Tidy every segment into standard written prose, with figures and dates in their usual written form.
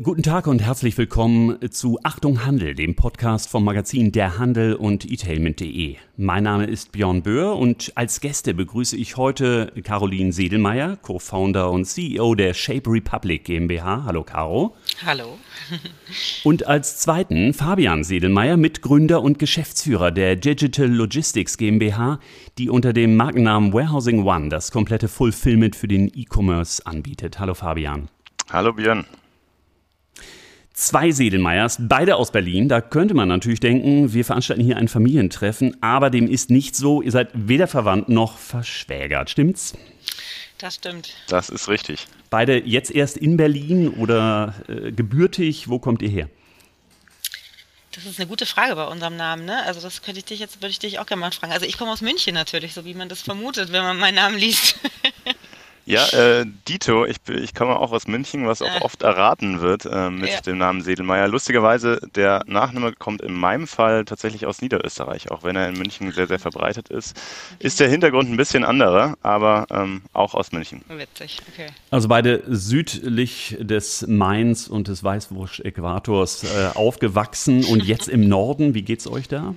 Guten Tag und herzlich willkommen zu Achtung Handel, dem Podcast vom Magazin Der Handel und E-Tainment.de. Mein Name ist Björn Böhr und als Gäste begrüße ich heute Caroline Sedelmeier, Co-Founder und CEO der Shape Republic GmbH. Hallo Caro. Hallo. Und als zweiten Fabian Sedelmeier, Mitgründer und Geschäftsführer der Digital Logistics GmbH, die unter dem Markennamen Warehousing One das komplette Fulfillment für den E-Commerce anbietet. Hallo Fabian. Hallo Björn. Zwei Sedelmeiers, beide aus Berlin. Da könnte man natürlich denken, wir veranstalten hier ein Familientreffen, aber dem ist nicht so. Ihr seid weder verwandt noch verschwägert, stimmt's? Das stimmt. Das ist richtig. Beide jetzt erst in Berlin oder gebürtig, wo kommt ihr her? Das ist eine gute Frage bei unserem Namen, ne? Also das würde ich dich auch gerne mal fragen. Also ich komme aus München natürlich, so wie man das vermutet, wenn man meinen Namen liest. Ja, Dito, ich komme auch aus München, was auch oft erraten wird mit dem Namen Sedelmeier. Lustigerweise, der Nachname kommt in meinem Fall tatsächlich aus Niederösterreich, auch wenn er in München sehr, sehr verbreitet ist. Ist der Hintergrund ein bisschen anderer, aber auch aus München. Witzig, okay. Also beide südlich des Mains und des Weißwurst-Äquators aufgewachsen und jetzt im Norden. Wie geht's euch da?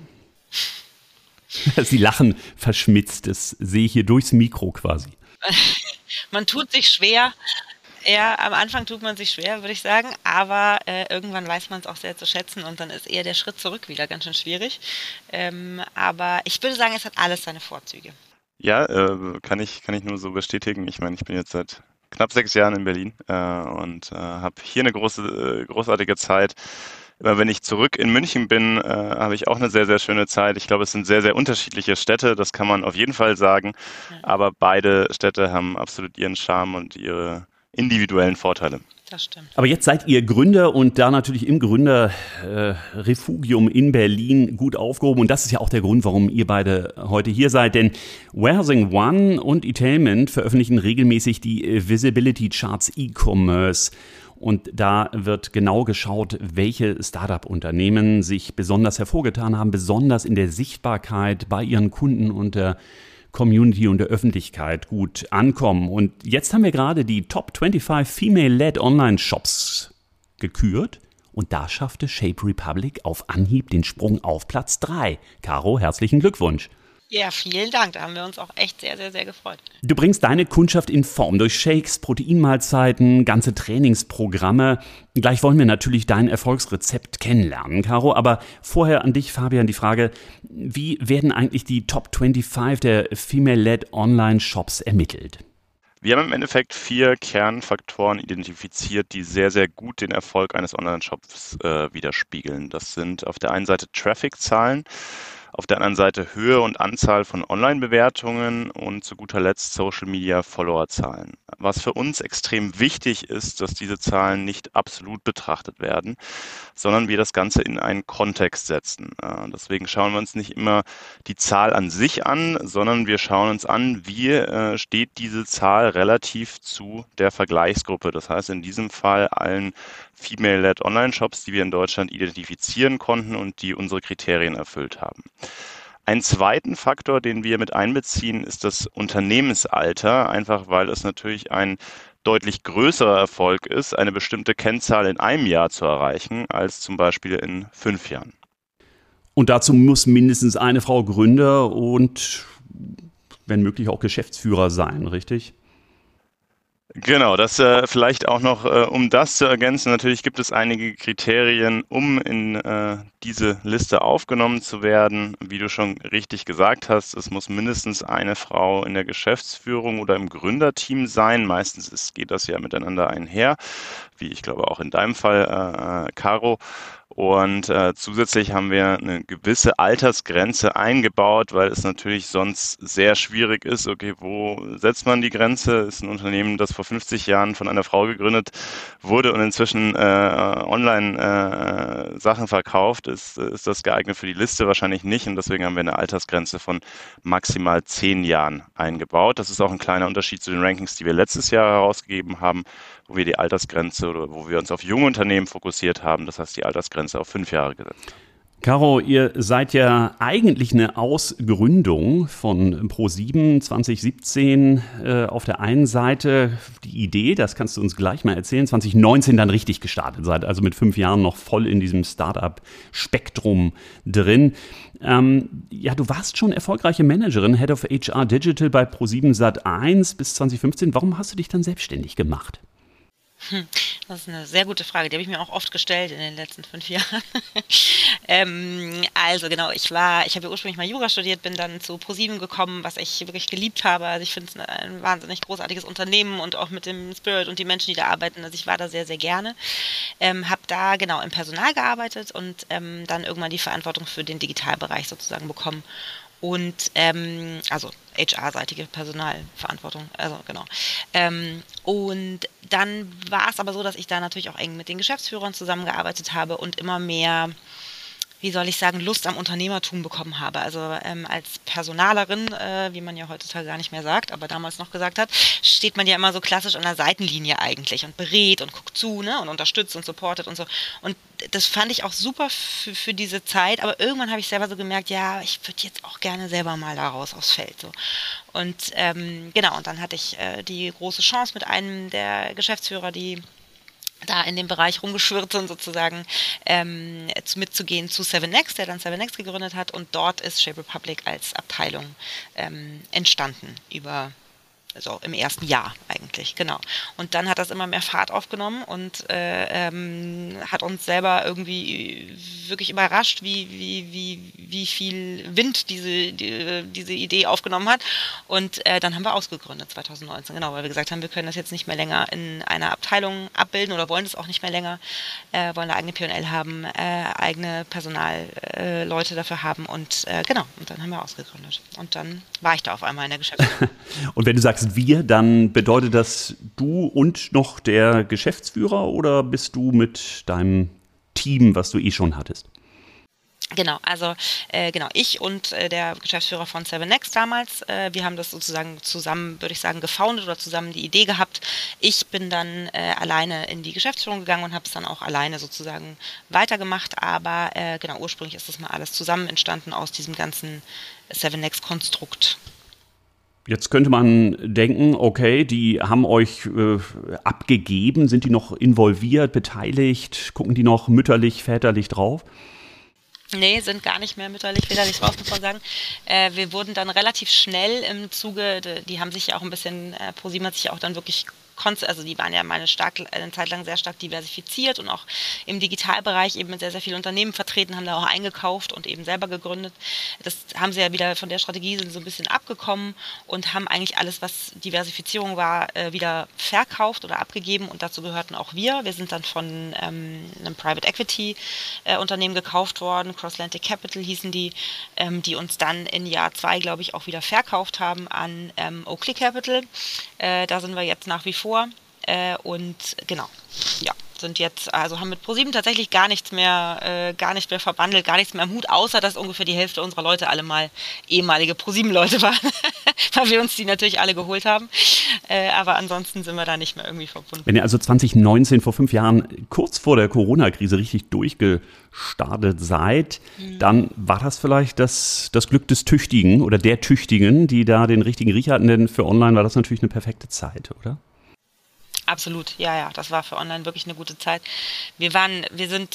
Sie lachen verschmitzt, das sehe ich hier durchs Mikro quasi. Man tut sich schwer. Ja, am Anfang tut man sich schwer, würde ich sagen, aber irgendwann weiß man es auch sehr zu schätzen und dann ist eher der Schritt zurück wieder ganz schön schwierig. Aber ich würde sagen, es hat alles seine Vorzüge. Ja, kann ich nur so bestätigen. Ich meine, ich bin jetzt seit knapp 6 Jahren in Berlin und habe hier eine großartige Zeit. Immer wenn ich zurück in München bin, habe ich auch eine sehr, sehr schöne Zeit. Ich glaube, es sind sehr, sehr unterschiedliche Städte, das kann man auf jeden Fall sagen. Aber beide Städte haben absolut ihren Charme und ihre individuellen Vorteile. Das stimmt. Aber jetzt seid ihr Gründer und da natürlich im Gründerrefugium in Berlin gut aufgehoben. Und das ist ja auch der Grund, warum ihr beide heute hier seid. Denn Warehousing One und E-Tainment veröffentlichen regelmäßig die Visibility Charts E-Commerce. Und da wird genau geschaut, welche Startup-Unternehmen sich besonders hervorgetan haben, besonders in der Sichtbarkeit bei ihren Kunden und der Community und der Öffentlichkeit gut ankommen. Und jetzt haben wir gerade die Top 25 Female-Led Online-Shops gekürt. Und da schaffte Shape Republic auf Anhieb den Sprung auf Platz 3. Caro, herzlichen Glückwunsch. Ja, vielen Dank. Da haben wir uns auch echt sehr, sehr, sehr gefreut. Du bringst deine Kundschaft in Form durch Shakes, Proteinmahlzeiten, ganze Trainingsprogramme. Gleich wollen wir natürlich dein Erfolgsrezept kennenlernen, Caro. Aber vorher an dich, Fabian, die Frage, wie werden eigentlich die Top 25 der Female-Led Online-Shops ermittelt? Wir haben im Endeffekt 4 Kernfaktoren identifiziert, die sehr, sehr gut den Erfolg eines Online-Shops widerspiegeln. Das sind auf der einen Seite Traffic-Zahlen, auf der anderen Seite Höhe und Anzahl von Online-Bewertungen und zu guter Letzt Social-Media-Follower-Zahlen. Was für uns extrem wichtig ist, dass diese Zahlen nicht absolut betrachtet werden, sondern wir das Ganze in einen Kontext setzen. Deswegen schauen wir uns nicht immer die Zahl an sich an, sondern wir schauen uns an, wie steht diese Zahl relativ zu der Vergleichsgruppe. Das heißt in diesem Fall allen Female-Led Online-Shops, die wir in Deutschland identifizieren konnten und die unsere Kriterien erfüllt haben. Einen zweiten Faktor, den wir mit einbeziehen, ist das Unternehmensalter, einfach weil es natürlich ein deutlich größerer Erfolg ist, eine bestimmte Kennzahl in einem Jahr zu erreichen, als zum Beispiel in 5 Jahren. Und dazu muss mindestens eine Frau Gründer und wenn möglich auch Geschäftsführer sein, richtig? Genau, das vielleicht auch noch, um das zu ergänzen, natürlich gibt es einige Kriterien, um in diese Liste aufgenommen zu werden. Wie du schon richtig gesagt hast, es muss mindestens eine Frau in der Geschäftsführung oder im Gründerteam sein. Meistens geht das ja miteinander einher, wie ich glaube auch in deinem Fall, Caro. Und zusätzlich haben wir eine gewisse Altersgrenze eingebaut, weil es natürlich sonst sehr schwierig ist, okay, wo setzt man die Grenze? Ist ein Unternehmen, das vor 50 Jahren von einer Frau gegründet wurde und inzwischen online Sachen verkauft, ist das geeignet für die Liste? Wahrscheinlich nicht und deswegen haben wir eine Altersgrenze von maximal 10 Jahren eingebaut. Das ist auch ein kleiner Unterschied zu den Rankings, die wir letztes Jahr herausgegeben haben, wo wir die Altersgrenze oder wo wir uns auf junge Unternehmen fokussiert haben, das heißt die Altersgrenze auf 5 Jahre gesetzt. Caro, ihr seid ja eigentlich eine Ausgründung von ProSieben 2017 auf der einen Seite. Die Idee, das kannst du uns gleich mal erzählen, 2019 dann richtig gestartet seid, also mit 5 Jahren noch voll in diesem Startup-Spektrum drin. Du warst schon erfolgreiche Managerin, Head of HR Digital bei ProSieben Sat.1 bis 2015. Warum hast du dich dann selbstständig gemacht? Das ist eine sehr gute Frage, die habe ich mir auch oft gestellt in den letzten 5 Jahren. Also genau, ich habe ja ursprünglich mal Jura studiert, bin dann zu ProSieben gekommen, was ich wirklich geliebt habe. Also ich finde es ein wahnsinnig großartiges Unternehmen und auch mit dem Spirit und die Menschen, die da arbeiten. Also ich war da sehr, sehr gerne. Habe da genau im Personal gearbeitet und dann irgendwann die Verantwortung für den Digitalbereich sozusagen bekommen. Und also HR-seitige Personalverantwortung, also genau. Und dann war es aber so, dass ich da natürlich auch eng mit den Geschäftsführern zusammengearbeitet habe und immer mehr, wie soll ich sagen, Lust am Unternehmertum bekommen habe. Also als Personalerin, wie man ja heutzutage gar nicht mehr sagt, aber damals noch gesagt hat, steht man ja immer so klassisch an der Seitenlinie eigentlich und berät und guckt zu, ne, und unterstützt und supportet und so. Und das fand ich auch super für diese Zeit, aber irgendwann habe ich selber so gemerkt, ja, ich würde jetzt auch gerne selber mal da raus aufs Feld. So. Und genau, und dann hatte ich die große Chance mit einem der Geschäftsführer, die da in dem Bereich rumgeschwirrt sind, sozusagen mitzugehen zu 7NXT, der dann 7NXT gegründet hat, und dort ist Shape Republic als Abteilung entstanden also im ersten Jahr eigentlich, genau. Und dann hat das immer mehr Fahrt aufgenommen und hat uns selber irgendwie wirklich überrascht, wie viel Wind diese Idee aufgenommen hat. Und dann haben wir ausgegründet 2019, genau, weil wir gesagt haben, wir können das jetzt nicht mehr länger in einer Abteilung abbilden oder wollen es auch nicht mehr länger, wollen eine eigene P&L haben, eigene Personalleute dafür haben und genau, und dann haben wir ausgegründet. Und dann war ich da auf einmal in der Geschäftsführung. Und wenn du sagst wir, dann bedeutet das du und noch der Geschäftsführer oder bist du mit deinem Team, was du schon hattest? Genau, also genau, ich und der Geschäftsführer von 7NXT damals, wir haben das sozusagen zusammen, würde ich sagen, gefoundet oder zusammen die Idee gehabt. Ich bin dann alleine in die Geschäftsführung gegangen und habe es dann auch alleine sozusagen weitergemacht, aber genau, ursprünglich ist das mal alles zusammen entstanden aus diesem ganzen 7NXT-Konstrukt. Jetzt könnte man denken, okay, die haben euch abgegeben, sind die noch involviert, beteiligt, gucken die noch mütterlich, väterlich drauf? Nee, sind gar nicht mehr mütterlich, väterlich drauf, muss man sagen. Wir wurden dann relativ schnell im Zuge, die haben sich ja auch ein bisschen, ProSieben hat sich ja auch dann wirklich also die waren ja eine Zeit lang sehr stark diversifiziert und auch im Digitalbereich eben mit sehr, sehr vielen Unternehmen vertreten, haben da auch eingekauft und eben selber gegründet. Das haben sie ja wieder von der Strategie sind so ein bisschen abgekommen und haben eigentlich alles, was Diversifizierung war, wieder verkauft oder abgegeben und dazu gehörten auch wir. Wir sind dann von einem Private Equity Unternehmen gekauft worden, Crossatlantic Capital hießen die uns dann in Jahr 2, glaube ich, auch wieder verkauft haben an Oakley Capital. Da sind wir jetzt nach wie vor und genau, ja, sind jetzt, also haben mit ProSieben tatsächlich gar nicht mehr verbandelt, gar nichts mehr am Hut, außer dass ungefähr die Hälfte unserer Leute alle mal ehemalige ProSieben-Leute waren, weil wir uns die natürlich alle geholt haben, aber ansonsten sind wir da nicht mehr irgendwie verbunden. Wenn ihr also 2019, vor 5 Jahren, kurz vor der Corona-Krise richtig durchgestartet seid, dann war das vielleicht das Glück des Tüchtigen oder der Tüchtigen, die da den richtigen Riecher hatten, denn für online war das natürlich eine perfekte Zeit, oder? Absolut, ja, das war für online wirklich eine gute Zeit. Wir sind,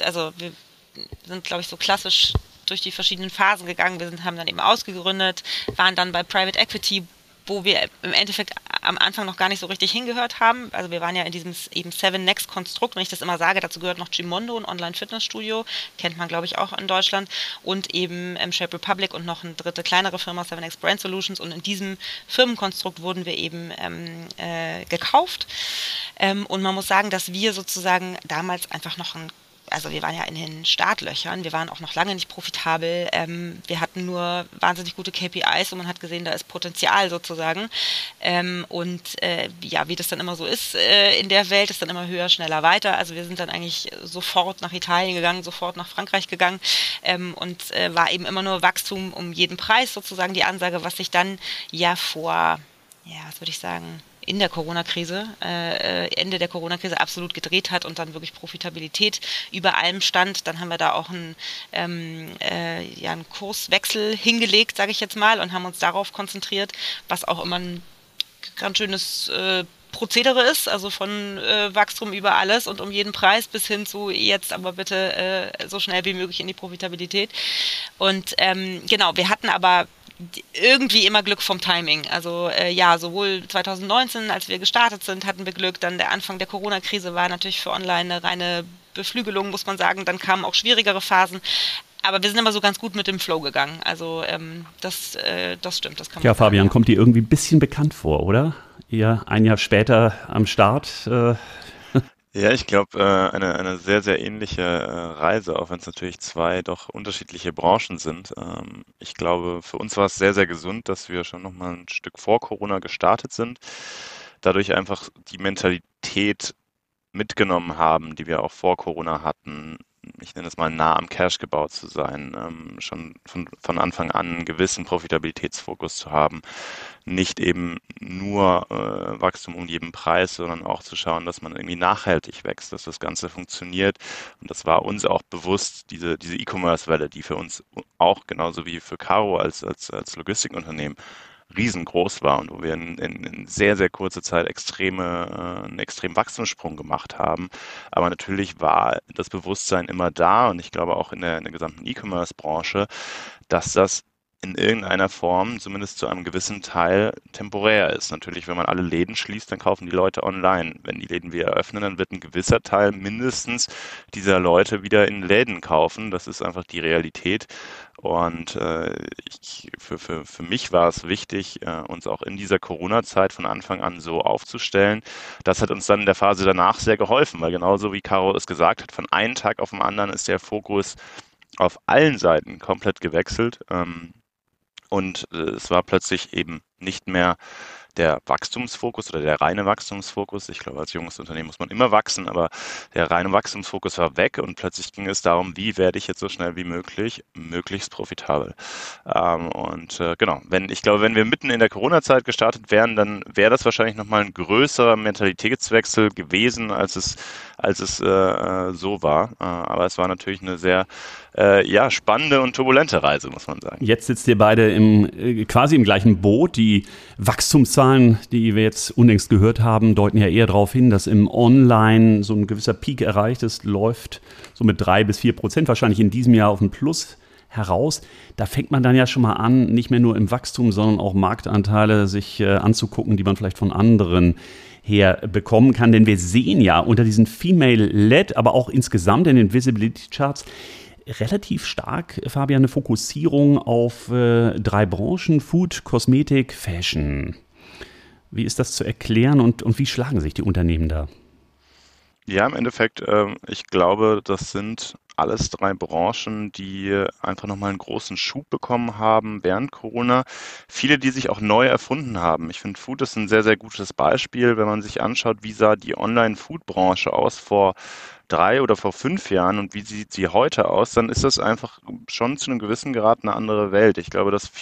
glaube ich, so klassisch durch die verschiedenen Phasen gegangen. Haben dann eben ausgegründet, waren dann bei Private Equity, wo wir im Endeffekt am Anfang noch gar nicht so richtig hingehört haben. Also wir waren ja in diesem eben 7NXT-Konstrukt, wenn ich das immer sage, dazu gehört noch Gimondo, ein Online-Fitnessstudio, kennt man, glaube ich, auch in Deutschland, und eben Shape Republic und noch eine dritte kleinere Firma, 7NXT Brand Solutions, und in diesem Firmenkonstrukt wurden wir eben gekauft. Und man muss sagen, dass wir sozusagen damals einfach noch also wir waren ja in den Startlöchern, wir waren auch noch lange nicht profitabel, wir hatten nur wahnsinnig gute KPIs und man hat gesehen, da ist Potenzial sozusagen, wie das dann immer so ist in der Welt, ist dann immer höher, schneller, weiter, also wir sind dann eigentlich sofort nach Italien gegangen, sofort nach Frankreich gegangen war eben immer nur Wachstum um jeden Preis sozusagen die Ansage, was sich dann was würde ich sagen, in der Corona-Krise, Ende der Corona-Krise absolut gedreht hat und dann wirklich Profitabilität über allem stand. Dann haben wir da auch einen Kurswechsel hingelegt, sage ich jetzt mal, und haben uns darauf konzentriert, was auch immer ein ganz schönes Prozedere ist, also von Wachstum über alles und um jeden Preis bis hin zu jetzt aber bitte so schnell wie möglich in die Profitabilität. Und wir hatten aber irgendwie immer Glück vom Timing. Also sowohl 2019, als wir gestartet sind, hatten wir Glück. Dann der Anfang der Corona-Krise war natürlich für Online eine reine Beflügelung, muss man sagen. Dann kamen auch schwierigere Phasen. Aber wir sind immer so ganz gut mit dem Flow gegangen. Also das stimmt. Das kann man sagen. Fabian, kommt dir irgendwie ein bisschen bekannt vor, oder? Ihr ein Jahr später am Start. Ja, ich glaube, eine sehr, sehr ähnliche Reise, auch wenn es natürlich zwei doch unterschiedliche Branchen sind. Ich glaube, für uns war es sehr, sehr gesund, dass wir schon nochmal ein Stück vor Corona gestartet sind. Dadurch einfach die Mentalität mitgenommen haben, die wir auch vor Corona hatten. Ich nenne es mal nah am Cash gebaut zu sein, schon von Anfang an einen gewissen Profitabilitätsfokus zu haben. Nicht eben nur Wachstum um jeden Preis, sondern auch zu schauen, dass man irgendwie nachhaltig wächst, dass das Ganze funktioniert. Und das war uns auch bewusst, diese E-Commerce-Welle, die für uns auch genauso wie für Caro als Logistikunternehmen riesengroß war und wo wir in sehr, sehr kurzer Zeit einen extremen Wachstumssprung gemacht haben. Aber natürlich war das Bewusstsein immer da und ich glaube auch in der gesamten E-Commerce-Branche, dass das in irgendeiner Form, zumindest zu einem gewissen Teil, temporär ist. Natürlich, wenn man alle Läden schließt, dann kaufen die Leute online. Wenn die Läden wieder öffnen, dann wird ein gewisser Teil mindestens dieser Leute wieder in Läden kaufen. Das ist einfach die Realität. Und für mich war es wichtig, uns auch in dieser Corona-Zeit von Anfang an so aufzustellen. Das hat uns dann in der Phase danach sehr geholfen, weil genauso wie Caro es gesagt hat, von einem Tag auf den anderen ist der Fokus auf allen Seiten komplett gewechselt. Und es war plötzlich eben nicht mehr der Wachstumsfokus oder der reine Wachstumsfokus. Ich glaube, als junges Unternehmen muss man immer wachsen, aber der reine Wachstumsfokus war weg und plötzlich ging es darum, wie werde ich jetzt so schnell wie möglich möglichst profitabel. Wenn wir mitten in der Corona-Zeit gestartet wären, dann wäre das wahrscheinlich nochmal ein größerer Mentalitätswechsel gewesen, als es so war. Aber es war natürlich eine sehr spannende und turbulente Reise, muss man sagen. Jetzt sitzt ihr beide quasi im gleichen Boot. Die Wachstumszahlen, die wir jetzt unlängst gehört haben, deuten ja eher darauf hin, dass im Online so ein gewisser Peak erreicht ist, läuft so mit 3-4%, wahrscheinlich in diesem Jahr auf ein Plus heraus. Da fängt man dann ja schon mal an, nicht mehr nur im Wachstum, sondern auch Marktanteile sich anzugucken, die man vielleicht von anderen her bekommen kann. Denn wir sehen ja unter diesen Female-Led, aber auch insgesamt in den Visibility-Charts, relativ stark, Fabian, eine Fokussierung auf 3 Branchen, Food, Kosmetik, Fashion. Wie ist das zu erklären und wie schlagen sich die Unternehmen da? Ja, im Endeffekt, ich glaube, das sind alles 3 Branchen, die einfach nochmal einen großen Schub bekommen haben während Corona. Viele, die sich auch neu erfunden haben. Ich finde, Food ist ein sehr, sehr gutes Beispiel, wenn man sich anschaut, wie sah die Online-Food-Branche aus vor 3 oder vor 5 Jahren und wie sieht sie heute aus, dann ist das einfach schon zu einem gewissen Grad eine andere Welt. Ich glaube, dass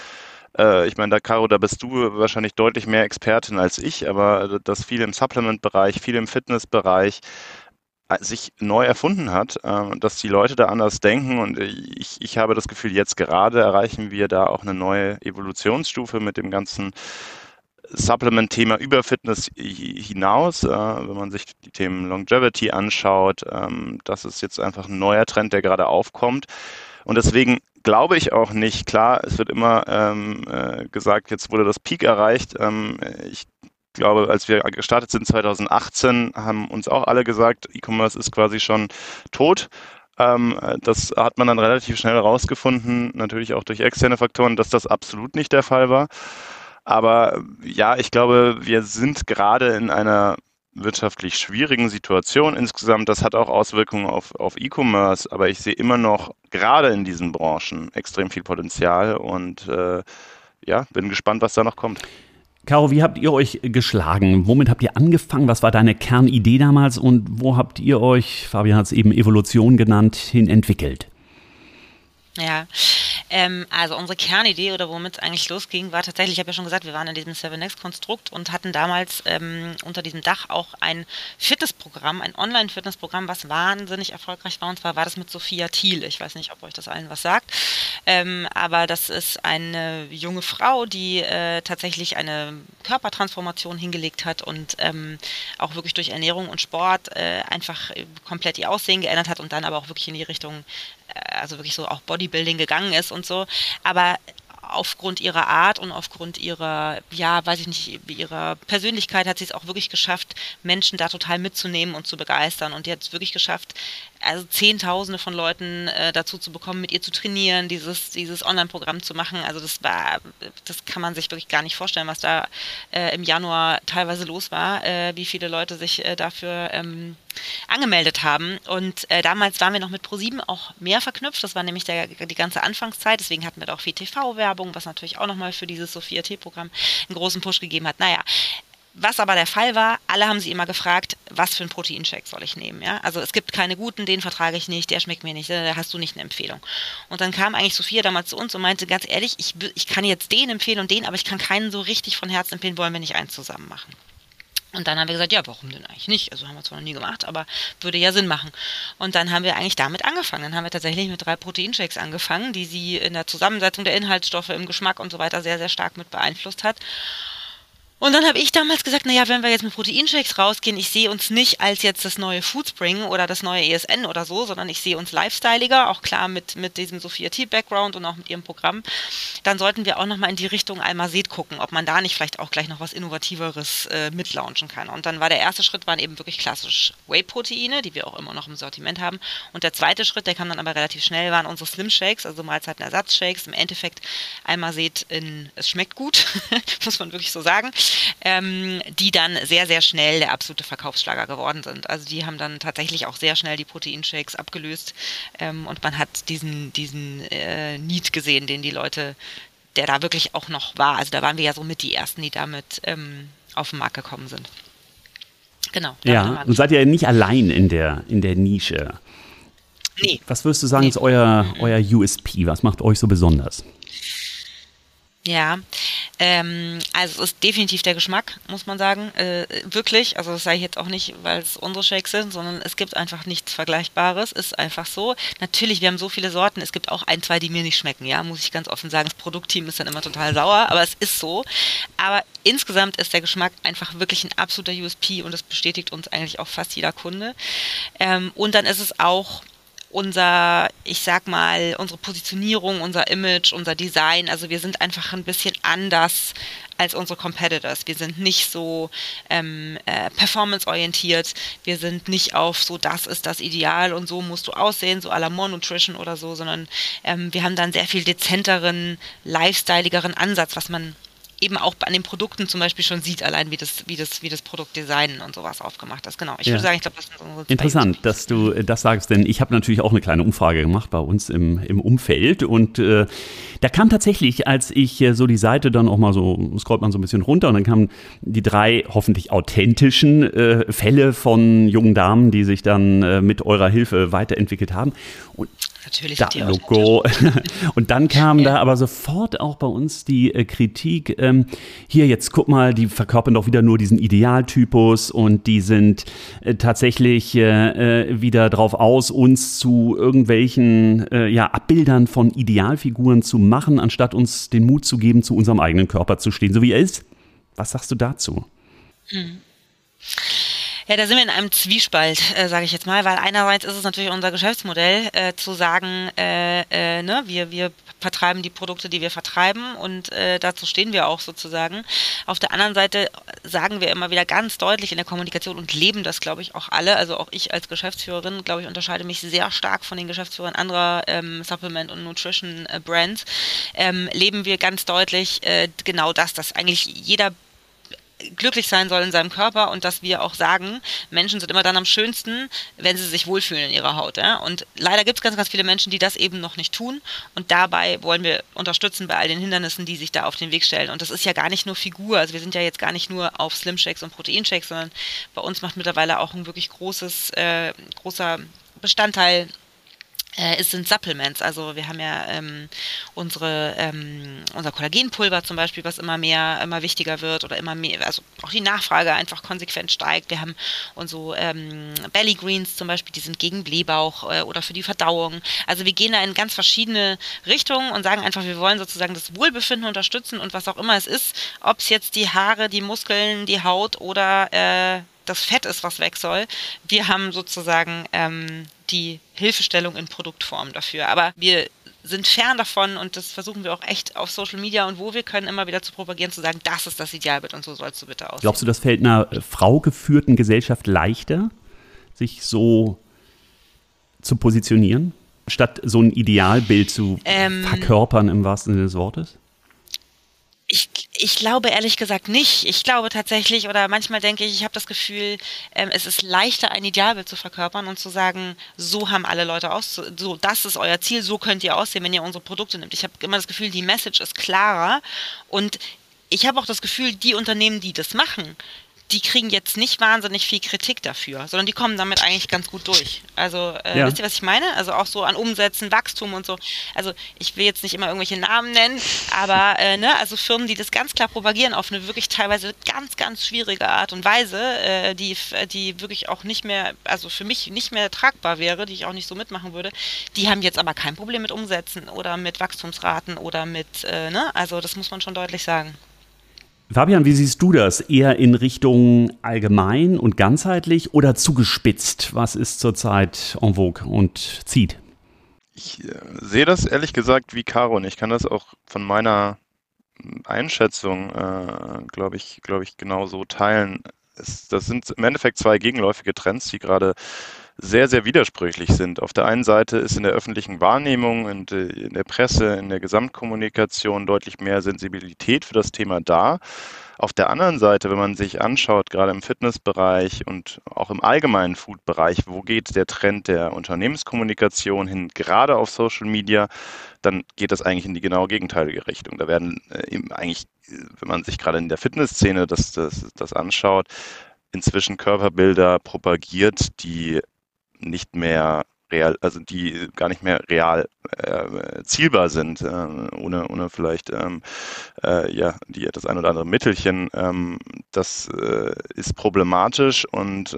Caro, da bist du wahrscheinlich deutlich mehr Expertin als ich, aber dass viel im Supplement-Bereich, viel im Fitness-Bereich sich neu erfunden hat, dass die Leute da anders denken und ich habe das Gefühl, jetzt gerade erreichen wir da auch eine neue Evolutionsstufe mit dem ganzen Supplement-Thema über Fitness hinaus, wenn man sich die Themen Longevity anschaut, das ist jetzt einfach ein neuer Trend, der gerade aufkommt. Und deswegen glaube ich auch nicht, klar, es wird immer gesagt, jetzt wurde das Peak erreicht. Ich glaube, als wir gestartet sind 2018, haben uns auch alle gesagt, E-Commerce ist quasi schon tot. Das hat man dann relativ schnell rausgefunden, natürlich auch durch externe Faktoren, dass das absolut nicht der Fall war. Aber ja, ich glaube, wir sind gerade in einer wirtschaftlich schwierigen Situation insgesamt. Das hat auch Auswirkungen auf E-Commerce, aber ich sehe immer noch gerade in diesen Branchen extrem viel Potenzial und bin gespannt, was da noch kommt. Caro, wie habt ihr euch geschlagen? Womit habt ihr angefangen? Was war deine Kernidee damals und wo habt ihr euch, Fabian hat es eben Evolution genannt, hin entwickelt? Ja, Also unsere Kernidee oder womit es eigentlich losging, war tatsächlich, ich habe ja schon gesagt, wir waren in diesem 7Next-Konstrukt und hatten damals unter diesem Dach auch ein Fitnessprogramm, ein Online-Fitnessprogramm, was wahnsinnig erfolgreich war. Und zwar war das mit Sophia Thiel. Ich weiß nicht, ob euch das allen was sagt. Aber das ist eine junge Frau, die tatsächlich eine Körpertransformation hingelegt hat und auch wirklich durch Ernährung und Sport einfach komplett ihr Aussehen geändert hat und dann aber auch wirklich in die Richtung, also wirklich so auch Bodybuilding gegangen ist und so. Aber aufgrund ihrer Art und aufgrund ihrer, ja, weiß ich nicht, ihrer Persönlichkeit hat sie es auch wirklich geschafft, Menschen da total mitzunehmen und zu begeistern. Und die hat es wirklich geschafft, also Zehntausende von Leuten dazu zu bekommen, mit ihr zu trainieren, dieses Online-Programm zu machen. Also das kann man sich wirklich gar nicht vorstellen, was da im Januar teilweise los war, wie viele Leute sich dafür angemeldet haben. Und damals waren wir noch mit ProSieben auch mehr verknüpft. Das war nämlich die ganze Anfangszeit. Deswegen hatten wir da auch viel TV-Werbung, was natürlich auch nochmal für dieses Sophia-T-Programm einen großen Push gegeben hat. Naja, was aber der Fall war, alle haben sie immer gefragt, was für einen Proteinshake soll ich nehmen. Ja? Also es gibt keine guten, den vertrage ich nicht, der schmeckt mir nicht, da hast du nicht eine Empfehlung. Und dann kam eigentlich Sophia damals zu uns und meinte, ganz ehrlich, ich kann jetzt den empfehlen und den, aber ich kann keinen so richtig von Herzen empfehlen, wollen wir nicht eins zusammen machen. Und dann haben wir gesagt, ja, warum denn eigentlich nicht? Also haben wir zwar noch nie gemacht, aber würde ja Sinn machen. Und dann haben wir eigentlich damit angefangen. Dann haben wir tatsächlich mit 3 Proteinshakes angefangen, die sie in der Zusammensetzung der Inhaltsstoffe, im Geschmack und so weiter sehr, sehr stark mit beeinflusst hat. Und dann habe ich damals gesagt, naja, wenn wir jetzt mit Proteinshakes rausgehen, ich sehe uns nicht als jetzt das neue Foodspring oder das neue ESN oder so, sondern ich sehe uns lifestyleiger, auch klar mit diesem Sophia T Background und auch mit ihrem Programm. Dann sollten wir auch nochmal in die Richtung Almazet gucken, ob man da nicht vielleicht auch gleich noch was Innovativeres mitlaunchen kann. Und dann war der erste Schritt, waren eben wirklich klassisch Whey-Proteine, die wir auch immer noch im Sortiment haben. Und der zweite Schritt, der kam dann aber relativ schnell, waren unsere Slim Shakes, also Mahlzeitenersatzshakes. Im Endeffekt Almazet es schmeckt gut, muss man wirklich so sagen. Die dann sehr, sehr schnell der absolute Verkaufsschlager geworden sind. Also die haben dann tatsächlich auch sehr schnell die Proteinshakes abgelöst und man hat diesen Need gesehen, den die Leute, der da wirklich auch noch war. Also da waren wir ja so mit die Ersten, die damit auf den Markt gekommen sind. Genau. Ja, und seid ihr nicht allein in der Nische? Nee. Was würdest du sagen, ist euer USP? Was macht euch so besonders? Ja, also es ist definitiv der Geschmack, muss man sagen, wirklich, also das sage ich jetzt auch nicht, weil es unsere Shakes sind, sondern es gibt einfach nichts Vergleichbares, ist einfach so. Natürlich, wir haben so viele Sorten, es gibt auch 1, 2, die mir nicht schmecken, ja, muss ich ganz offen sagen, das Produktteam ist dann immer total sauer, aber es ist so. Aber insgesamt ist der Geschmack einfach wirklich ein absoluter USP und das bestätigt uns eigentlich auch fast jeder Kunde. Und dann ist es auch unsere Positionierung, unser Image, unser Design, also wir sind einfach ein bisschen anders als unsere Competitors. Wir sind nicht so performance-orientiert, wir sind nicht auf so, das ist das Ideal und so musst du aussehen, so à la More Nutrition oder so, sondern wir haben dann sehr viel dezenteren, lifestyleigeren Ansatz, was man eben auch an den Produkten zum Beispiel schon sieht, allein wie das Produktdesign und sowas aufgemacht ist. Genau. Ich würde sagen, ich glaube, das sind unsere zwei. Interessant, dass du das sagst, denn ich habe natürlich auch eine kleine Umfrage gemacht bei uns im Umfeld und da kam tatsächlich, als ich so die Seite dann auch mal so, scrollt man so ein bisschen runter und dann kamen die 3 hoffentlich authentischen Fälle von jungen Damen, die sich dann mit eurer Hilfe weiterentwickelt haben. Und natürlich da, Logo. Und dann kam da aber sofort auch bei uns die Kritik, hier jetzt guck mal, die verkörpern doch wieder nur diesen Idealtypus und die sind tatsächlich wieder drauf aus, uns zu irgendwelchen Abbildern von Idealfiguren zu machen, anstatt uns den Mut zu geben, zu unserem eigenen Körper zu stehen, so wie er ist. Was sagst du dazu? Ja, da sind wir in einem Zwiespalt, sage ich jetzt mal, weil einerseits ist es natürlich unser Geschäftsmodell, zu sagen, wir vertreiben die Produkte, die wir vertreiben und dazu stehen wir auch sozusagen. Auf der anderen Seite sagen wir immer wieder ganz deutlich in der Kommunikation und leben das, glaube ich, auch alle, also auch ich als Geschäftsführerin, glaube ich, unterscheide mich sehr stark von den Geschäftsführern anderer Supplement- und Nutrition-Brands, leben wir ganz deutlich genau das, dass eigentlich jeder glücklich sein soll in seinem Körper und dass wir auch sagen, Menschen sind immer dann am schönsten, wenn sie sich wohlfühlen in ihrer Haut. Ja? Und leider gibt es ganz, ganz viele Menschen, die das eben noch nicht tun und dabei wollen wir unterstützen bei all den Hindernissen, die sich da auf den Weg stellen. Und das ist ja gar nicht nur Figur, also wir sind ja jetzt gar nicht nur auf Slim Shakes und Proteinshakes, sondern bei uns macht mittlerweile auch ein wirklich großer Bestandteil Es sind Supplements, also wir haben ja unser Kollagenpulver zum Beispiel, was immer wichtiger wird oder immer mehr, also auch die Nachfrage einfach konsequent steigt. Wir haben unsere Belly Greens zum Beispiel, die sind gegen Blähbauch oder für die Verdauung. Also wir gehen da in ganz verschiedene Richtungen und sagen einfach, wir wollen sozusagen das Wohlbefinden unterstützen und was auch immer es ist, ob es jetzt die Haare, die Muskeln, die Haut oder das Fett ist, was weg soll. Wir haben sozusagen die Hilfestellung in Produktform dafür. Aber wir sind fern davon und das versuchen wir auch echt auf Social Media und wo wir können immer wieder zu propagieren, zu sagen, das ist das Idealbild und so sollst du bitte aussehen. Glaubst du, das fällt einer fraugeführten Gesellschaft leichter, sich so zu positionieren, statt so ein Idealbild zu verkörpern im wahrsten Sinne des Wortes? Ich glaube ehrlich gesagt nicht. Ich glaube tatsächlich, oder manchmal denke ich, ich habe das Gefühl, es ist leichter, ein Idealbild zu verkörpern und zu sagen, so haben alle Leute so, das ist euer Ziel, so könnt ihr aussehen, wenn ihr unsere Produkte nehmt. Ich habe immer das Gefühl, die Message ist klarer und ich habe auch das Gefühl, die Unternehmen, die das machen, die kriegen jetzt nicht wahnsinnig viel Kritik dafür, sondern die kommen damit eigentlich ganz gut durch. Also, wisst ihr, was ich meine? Also auch so an Umsätzen, Wachstum und so. Also ich will jetzt nicht immer irgendwelche Namen nennen, aber also Firmen, die das ganz klar propagieren auf eine wirklich teilweise ganz, ganz schwierige Art und Weise, die wirklich auch nicht mehr, also für mich nicht mehr tragbar wäre, die ich auch nicht so mitmachen würde, die haben jetzt aber kein Problem mit Umsätzen oder mit Wachstumsraten oder mit, also das muss man schon deutlich sagen. Fabian, wie siehst du das? Eher in Richtung allgemein und ganzheitlich oder zugespitzt? Was ist zurzeit en vogue und zieht? Ich sehe das ehrlich gesagt wie Caro und ich kann das auch von meiner Einschätzung, glaube ich, genauso teilen. Das sind im Endeffekt zwei gegenläufige Trends, die gerade sehr, sehr widersprüchlich sind. Auf der einen Seite ist in der öffentlichen Wahrnehmung und in der Presse, in der Gesamtkommunikation deutlich mehr Sensibilität für das Thema da. Auf der anderen Seite, wenn man sich anschaut, gerade im Fitnessbereich und auch im allgemeinen Food-Bereich, wo geht der Trend der Unternehmenskommunikation hin, gerade auf Social Media, dann geht das eigentlich in die genau gegenteilige Richtung. Da werden eigentlich, wenn man sich gerade in der Fitnessszene das anschaut, inzwischen Körperbilder propagiert, die nicht mehr real, also die gar nicht mehr real zielbar sind, ohne vielleicht die das ein oder andere Mittelchen. Das ist problematisch und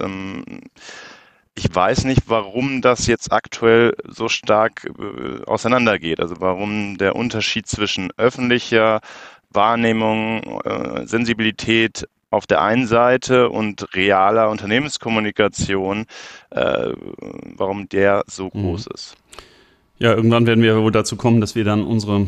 ich weiß nicht, warum das jetzt aktuell so stark auseinandergeht. Also warum der Unterschied zwischen öffentlicher Wahrnehmung, Sensibilität auf der einen Seite und realer Unternehmenskommunikation, warum der so groß ist. Ja, irgendwann werden wir wohl dazu kommen, dass wir dann unsere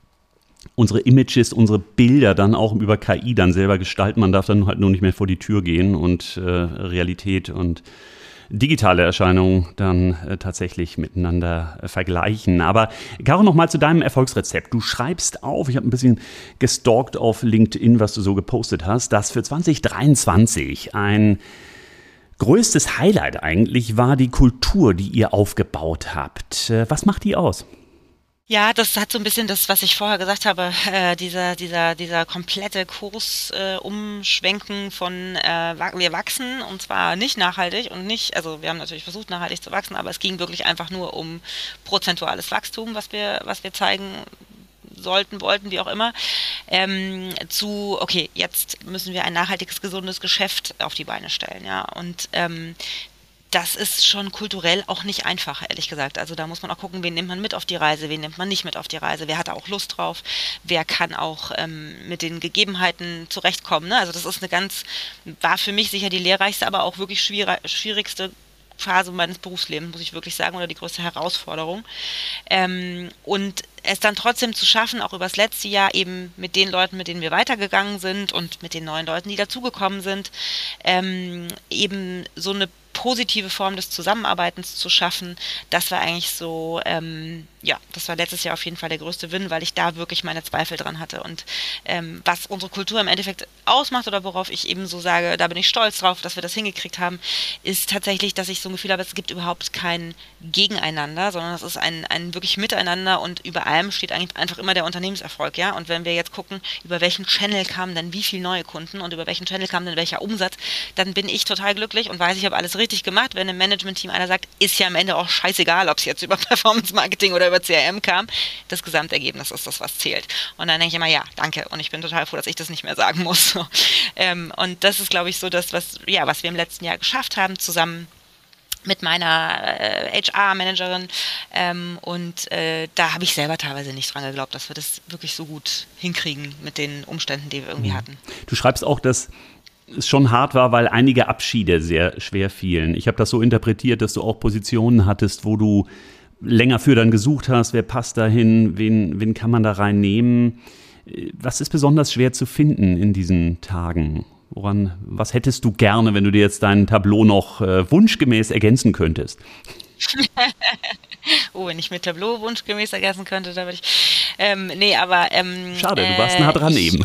Images, unsere Bilder dann auch über KI dann selber gestalten. Man darf dann halt nur nicht mehr vor die Tür gehen und Realität und digitale Erscheinungen dann tatsächlich miteinander vergleichen. Aber Caro, noch mal zu deinem Erfolgsrezept. Du schreibst auf, ich habe ein bisschen gestalkt auf LinkedIn, was du so gepostet hast, dass für 2023 ein größtes Highlight eigentlich war die Kultur, die ihr aufgebaut habt. Was macht die aus? Ja, das hat so ein bisschen das, was ich vorher gesagt habe, dieser komplette Kurs umschwenken von wir wachsen und zwar nicht nachhaltig und nicht, also wir haben natürlich versucht nachhaltig zu wachsen, aber es ging wirklich einfach nur um prozentuales Wachstum, was wir zeigen wollten, wie auch immer, okay, jetzt müssen wir ein nachhaltiges, gesundes Geschäft auf die Beine stellen, ja, und das ist schon kulturell auch nicht einfach, ehrlich gesagt. Also da muss man auch gucken, wen nimmt man mit auf die Reise, wen nimmt man nicht mit auf die Reise, wer hat da auch Lust drauf, wer kann auch mit den Gegebenheiten zurechtkommen. Ne? Also das ist war für mich sicher die lehrreichste, aber auch wirklich schwierigste Phase meines Berufslebens, muss ich wirklich sagen, oder die größte Herausforderung. Und es dann trotzdem zu schaffen, auch über das letzte Jahr eben mit den Leuten, mit denen wir weitergegangen sind und mit den neuen Leuten, die dazugekommen sind, eben so eine positive Form des Zusammenarbeitens zu schaffen, das war eigentlich so ja, das war letztes Jahr auf jeden Fall der größte Win, weil ich da wirklich meine Zweifel dran hatte. Und was unsere Kultur im Endeffekt ausmacht oder worauf ich eben so sage, da bin ich stolz drauf, dass wir das hingekriegt haben, ist tatsächlich, dass ich so ein Gefühl habe, es gibt überhaupt kein Gegeneinander, sondern es ist ein wirklich Miteinander und über allem steht eigentlich einfach immer der Unternehmenserfolg, ja. Und wenn wir jetzt gucken, über welchen Channel kamen denn wie viele neue Kunden und über welchen Channel kam denn welcher Umsatz, dann bin ich total glücklich und weiß, ich habe alles richtig gemacht. Wenn im Management-Team einer sagt, ist ja am Ende auch scheißegal, ob es jetzt über Performance-Marketing oder über CRM kam, das Gesamtergebnis ist das, was zählt. Und dann denke ich immer, ja, danke. Und ich bin total froh, dass ich das nicht mehr sagen muss. Und das ist, glaube ich, so das, was wir im letzten Jahr geschafft haben, zusammen mit meiner HR-Managerin. Da habe ich selber teilweise nicht dran geglaubt, dass wir das wirklich so gut hinkriegen mit den Umständen, die wir irgendwie hatten. Du schreibst auch, dass es schon hart war, weil einige Abschiede sehr schwer fielen. Ich habe das so interpretiert, dass du auch Positionen hattest, wo du länger für dann gesucht hast, wer passt dahin, wen kann man da reinnehmen. Was ist besonders schwer zu finden in diesen Tagen? Was hättest du gerne, wenn du dir jetzt dein Tableau noch wunschgemäß ergänzen könntest? Wenn ich mir Tableau wunschgemäß ergänzen könnte, da würde ich... Schade, du warst nah dran eben.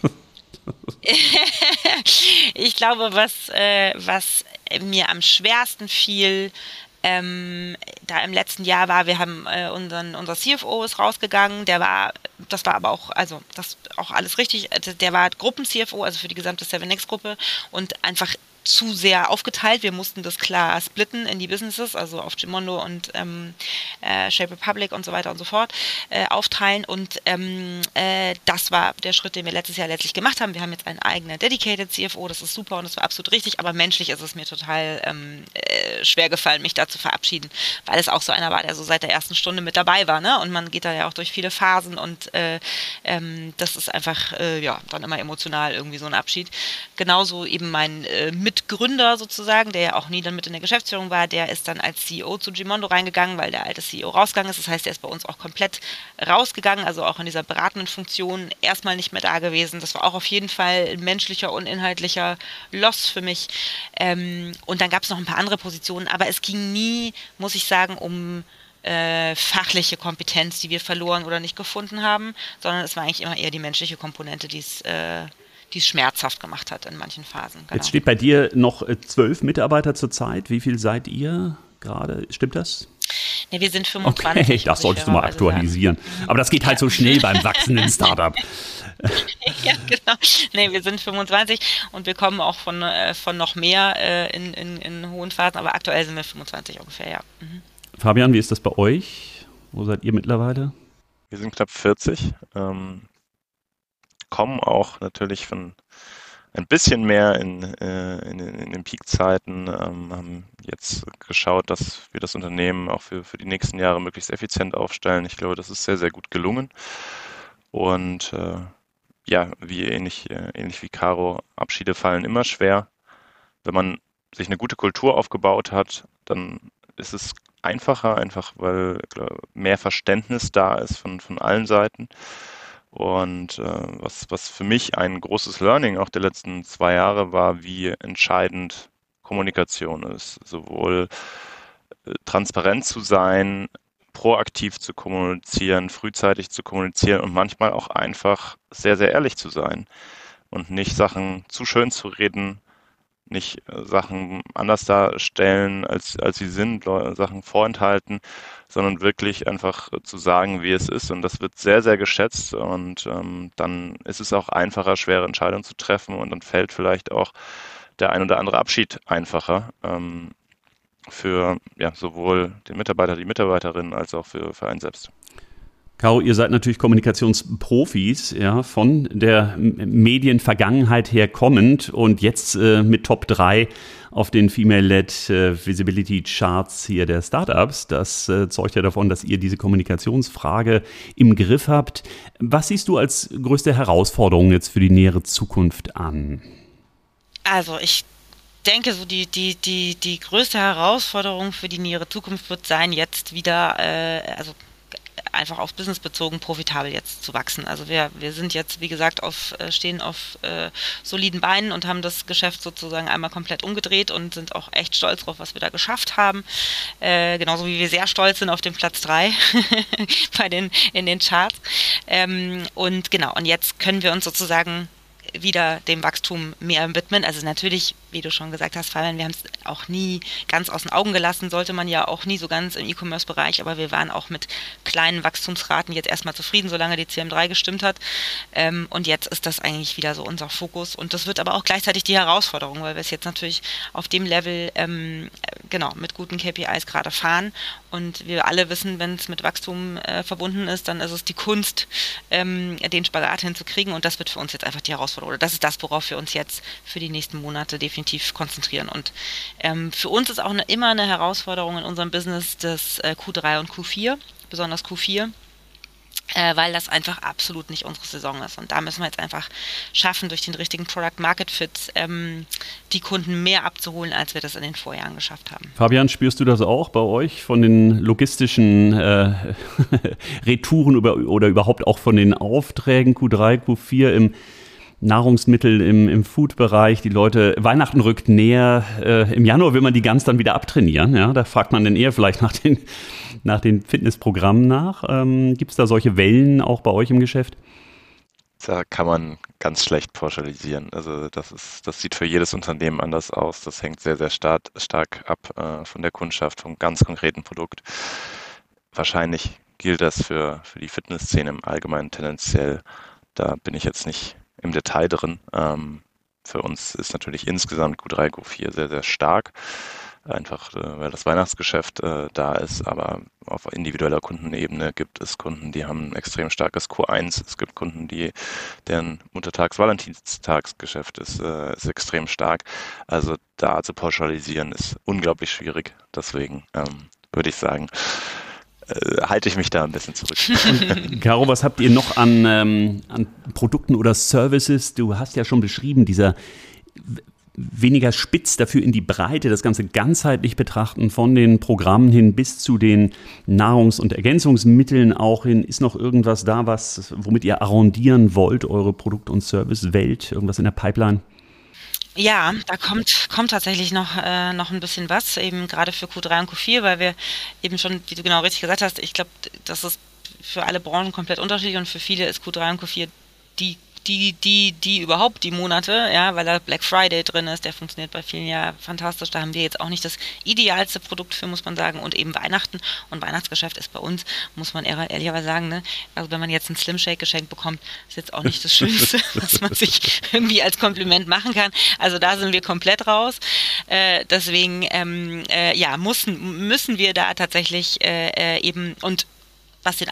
Ich glaube, was mir am schwersten fiel, da im letzten Jahr war, wir haben unser CFO ist rausgegangen, das war aber auch, also das auch alles richtig, der war Gruppen-CFO, also für die gesamte 7Next-Gruppe und einfach zu sehr aufgeteilt. Wir mussten das klar splitten in die Businesses, also auf Gimondo und Shape Republic und so weiter und so fort aufteilen. Und das war der Schritt, den wir letztes Jahr letztlich gemacht haben. Wir haben jetzt einen eigenen Dedicated CFO, das ist super und das war absolut richtig, aber menschlich ist es mir total schwer gefallen, mich da zu verabschieden, weil es auch so einer war, der so seit der ersten Stunde mit dabei war, ne? Und man geht da ja auch durch viele Phasen und das ist einfach dann immer emotional irgendwie so ein Abschied. Genauso eben mein Mitgründer sozusagen, der ja auch nie dann mit in der Geschäftsführung war, der ist dann als CEO zu Gimondo reingegangen, weil der alte CEO rausgegangen ist. Das heißt, der ist bei uns auch komplett rausgegangen, also auch in dieser beratenden Funktion erstmal nicht mehr da gewesen. Das war auch auf jeden Fall ein menschlicher und inhaltlicher Loss für mich. Und dann gab es noch ein paar andere Positionen, aber es ging nie, muss ich sagen, um fachliche Kompetenz, die wir verloren oder nicht gefunden haben, sondern es war eigentlich immer eher die menschliche Komponente, die es schmerzhaft gemacht hat in manchen Phasen. Genau. Jetzt steht bei dir noch 12 Mitarbeiter zurzeit. Wie viel seid ihr gerade? Stimmt das? Ne, wir sind 25. Okay, das solltest du mal aktualisieren. Aber das geht halt so schnell beim wachsenden Startup. Ja, genau. Ne, wir sind 25 und wir kommen auch von noch mehr in hohen Phasen, aber aktuell sind wir 25 ungefähr, ja. Mhm. Fabian, wie ist das bei euch? Wo seid ihr mittlerweile? Wir sind knapp 40. Kommen auch natürlich von ein bisschen mehr in den Peakzeiten, haben jetzt geschaut, dass wir das Unternehmen auch für die nächsten Jahre möglichst effizient aufstellen. Ich glaube, das ist sehr, sehr gut gelungen. Und ähnlich wie Caro, Abschiede fallen immer schwer. Wenn man sich eine gute Kultur aufgebaut hat, dann ist es einfacher, einfach weil mehr Verständnis da ist von allen Seiten. Und was für mich ein großes Learning auch der letzten 2 Jahre war, wie entscheidend Kommunikation ist. Sowohl transparent zu sein, proaktiv zu kommunizieren, frühzeitig zu kommunizieren und manchmal auch einfach sehr, sehr ehrlich zu sein und nicht Sachen zu schön zu reden, nicht Sachen anders darstellen, als sie sind, Sachen vorenthalten, sondern wirklich einfach zu sagen, wie es ist. Und das wird sehr, sehr geschätzt. Und dann ist es auch einfacher, schwere Entscheidungen zu treffen. Und dann fällt vielleicht auch der ein oder andere Abschied einfacher für sowohl den Mitarbeiter, die Mitarbeiterin, als auch für einen selbst. Caro, ihr seid natürlich Kommunikationsprofis, ja, von der Medienvergangenheit her kommend und jetzt mit Top 3 auf den Female-led Visibility Charts hier der Startups. Das zeugt ja davon, dass ihr diese Kommunikationsfrage im Griff habt. Was siehst du als größte Herausforderung jetzt für die nähere Zukunft an? Also ich denke, so die größte Herausforderung für die nähere Zukunft wird sein, jetzt wieder, einfach aufs Business bezogen profitabel jetzt zu wachsen. Also wir sind jetzt, wie gesagt, stehen auf soliden Beinen und haben das Geschäft sozusagen einmal komplett umgedreht und sind auch echt stolz drauf, was wir da geschafft haben. Genauso wie wir sehr stolz sind auf den Platz 3 in den Charts. Und genau, und jetzt können wir uns sozusagen wieder dem Wachstum mehr widmen. Also natürlich, wie du schon gesagt hast, Fabian, wir haben es auch nie ganz aus den Augen gelassen, sollte man ja auch nie so ganz im E-Commerce-Bereich, aber wir waren auch mit kleinen Wachstumsraten jetzt erstmal zufrieden, solange die CM3 gestimmt hat. Und jetzt ist das eigentlich wieder so unser Fokus. Und das wird aber auch gleichzeitig die Herausforderung, weil wir es jetzt natürlich auf dem Level genau mit guten KPIs gerade fahren. Und wir alle wissen, wenn es mit Wachstum verbunden ist, dann ist es die Kunst, den Spagat hinzukriegen. Und das wird für uns jetzt einfach die Herausforderung. Oder das ist das, worauf wir uns jetzt für die nächsten Monate definitiv konzentrieren. Und für uns ist auch immer eine Herausforderung in unserem Business das Q3 und Q4, besonders Q4. Weil das einfach absolut nicht unsere Saison ist. Und da müssen wir jetzt einfach schaffen, durch den richtigen Product-Market-Fit die Kunden mehr abzuholen, als wir das in den Vorjahren geschafft haben. Fabian, spürst du das auch bei euch von den logistischen Retouren oder überhaupt auch von den Aufträgen Q3, Q4 im Nahrungsmittel im Food-Bereich, die Leute, Weihnachten rückt näher, im Januar will man die Gans dann wieder abtrainieren, ja, da fragt man dann eher vielleicht nach den Fitnessprogrammen nach. Gibt es da solche Wellen auch bei euch im Geschäft? Da kann man ganz schlecht pauschalisieren. Also das sieht für jedes Unternehmen anders aus. Das hängt sehr, sehr stark ab von der Kundschaft, vom ganz konkreten Produkt. Wahrscheinlich gilt das für die Fitnessszene im Allgemeinen tendenziell. Da bin ich jetzt nicht im Detail drin. Für uns ist natürlich insgesamt Q3, Q4 sehr, sehr stark. Einfach, weil das Weihnachtsgeschäft da ist, aber auf individueller Kundenebene gibt es Kunden, die haben ein extrem starkes Q1. Es gibt Kunden, deren Muttertags-Valentinstagsgeschäft ist extrem stark. Also da zu pauschalisieren ist unglaublich schwierig. Deswegen würde ich sagen, halte ich mich da ein bisschen zurück. Und Caro, was habt ihr noch an Produkten oder Services? Du hast ja schon beschrieben, dieser weniger spitz, dafür in die Breite, das Ganze ganzheitlich betrachten, von den Programmen hin bis zu den Nahrungs- und Ergänzungsmitteln auch hin. Ist noch irgendwas da, womit ihr arrondieren wollt, eure Produkt- und Servicewelt? Irgendwas in der Pipeline? Ja, da kommt tatsächlich noch ein bisschen was, eben gerade für Q3 und Q4, weil wir eben schon, wie du genau richtig gesagt hast, ich glaube, das ist für alle Branchen komplett unterschiedlich und für viele ist Q3 und Q4 die überhaupt die Monate, ja, weil da Black Friday drin ist, der funktioniert bei vielen ja fantastisch. Da haben wir jetzt auch nicht das idealste Produkt für, muss man sagen, und eben Weihnachten und Weihnachtsgeschäft ist bei uns, muss man ehrlicherweise sagen, ne, also wenn man jetzt einen Slim Shake geschenkt bekommt, ist jetzt auch nicht das Schönste, was man sich irgendwie als Kompliment machen kann. Also da sind wir komplett raus. Deswegen, ja, müssen wir da tatsächlich eben und was den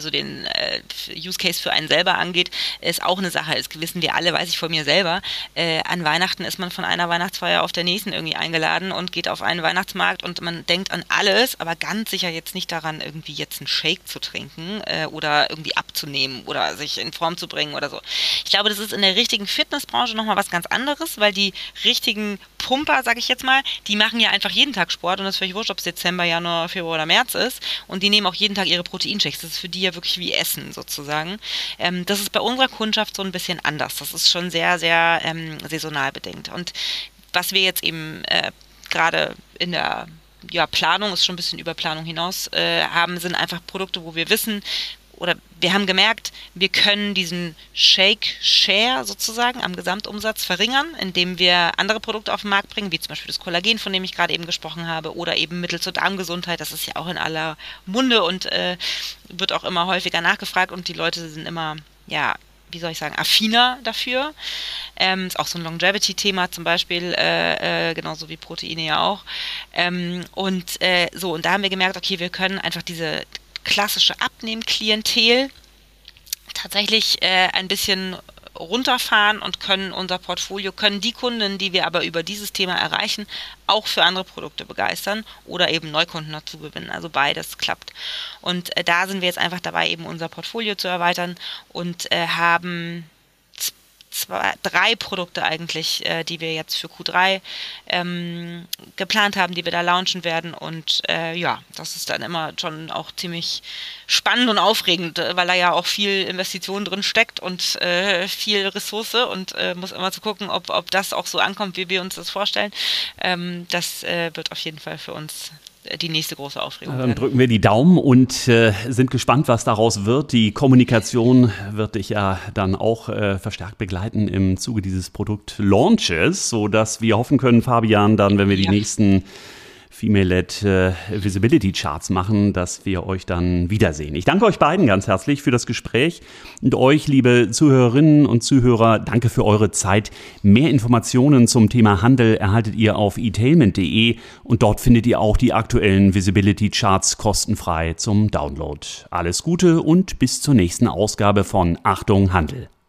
Use Case für einen selber angeht, ist auch eine Sache. Das wissen wir alle, weiß ich von mir selber. An Weihnachten ist man von einer Weihnachtsfeier auf der nächsten irgendwie eingeladen und geht auf einen Weihnachtsmarkt und man denkt an alles, aber ganz sicher jetzt nicht daran, irgendwie jetzt einen Shake zu trinken oder irgendwie abzunehmen oder sich in Form zu bringen oder so. Ich glaube, das ist in der richtigen Fitnessbranche nochmal was ganz anderes, weil die richtigen Pumper, sage ich jetzt mal, die machen ja einfach jeden Tag Sport und das ist völlig wurscht, ob es Dezember, Januar, Februar oder März ist und die nehmen auch jeden Tag ihre Proteinshakes. Das ist für die ja wirklich wie Essen sozusagen. Das ist bei unserer Kundschaft so ein bisschen anders. Das ist schon sehr, sehr saisonal bedingt. Und was wir jetzt eben gerade in der Planung, ist schon ein bisschen über Planung hinaus, haben, sind einfach Produkte, wo wir wissen, oder wir haben gemerkt, wir können diesen Shake-Share sozusagen am Gesamtumsatz verringern, indem wir andere Produkte auf den Markt bringen, wie zum Beispiel das Kollagen, von dem ich gerade eben gesprochen habe, oder eben Mittel zur Darmgesundheit. Das ist ja auch in aller Munde und wird auch immer häufiger nachgefragt und die Leute sind immer, ja, wie soll ich sagen, affiner dafür. Ist auch so ein Longevity-Thema zum Beispiel, genauso wie Proteine ja auch. Und da haben wir gemerkt, okay, wir können einfach diese klassische Abnehmen-Klientel tatsächlich ein bisschen runterfahren und können die Kunden, die wir aber über dieses Thema erreichen, auch für andere Produkte begeistern oder eben Neukunden dazu gewinnen. Also beides klappt. Und da sind wir jetzt einfach dabei, eben unser Portfolio zu erweitern und haben drei Produkte eigentlich, die wir jetzt für Q3 geplant haben, die wir da launchen werden. Und das ist dann immer schon auch ziemlich spannend und aufregend, weil da ja auch viel Investition drin steckt und viel Ressource und muss immer zu gucken, ob das auch so ankommt, wie wir uns das vorstellen. Das wird auf jeden Fall für uns die nächste große Aufregung werden. Dann drücken wir die Daumen und sind gespannt, was daraus wird. Die Kommunikation wird dich ja dann auch verstärkt begleiten im Zuge dieses Produkt-Launches, sodass wir hoffen können, Fabian, dann, wenn wir die nächsten Female-led Visibility Charts machen, dass wir euch dann wiedersehen. Ich danke euch beiden ganz herzlich für das Gespräch und euch, liebe Zuhörerinnen und Zuhörer, danke für eure Zeit. Mehr Informationen zum Thema Handel erhaltet ihr auf etailment.de und dort findet ihr auch die aktuellen Visibility Charts kostenfrei zum Download. Alles Gute und bis zur nächsten Ausgabe von Achtung Handel.